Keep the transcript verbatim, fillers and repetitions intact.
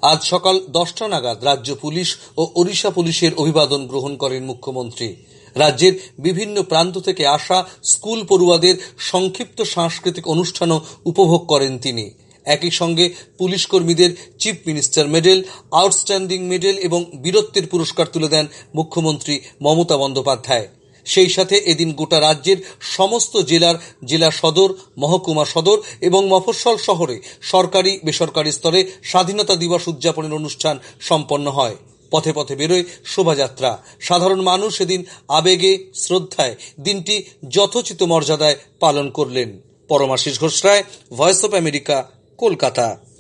আজ সকাল দশটা নাগাদ রাজ্য পুলিশ ও ওড়িশা পুলিশের অভিবাদন গ্রহণ করেন মুখ্যমন্ত্রী। রাজ্যের বিভিন্ন প্রান্ত থেকে আসা স্কুল পড়ুয়াদের সংক্ষিপ্ত সাংস্কৃতিক অনুষ্ঠানও উপভোগ করেন তিনি। একই সঙ্গে পুলিশ কর্মীদের chief minister medal, outstanding medal এবং বীরত্বের পুরস্কার তুলে দেন মুখ্যমন্ত্রী মমতা বন্দ্যোপাধ্যায়। সেই সাথে এদিন গোটা রাজ্যের সমস্ত জেলার জেলা সদর, মহকুমা সদর এবং মফস্বল শহরে সরকারি বেসরকারি স্তরে স্বাধীনতা দিবস উদযাপনের অনুষ্ঠান সম্পন্ন হয়। পথে পথে বেরোয় শোভাযাত্রা। সাধারণ মানুষ এদিন আবেগে, শ্রদ্ধায় দিনটি যথোচিত মর্যাদায় পালন করলেন। Paramashis Ghosh Roy, voice of America, Kolkata.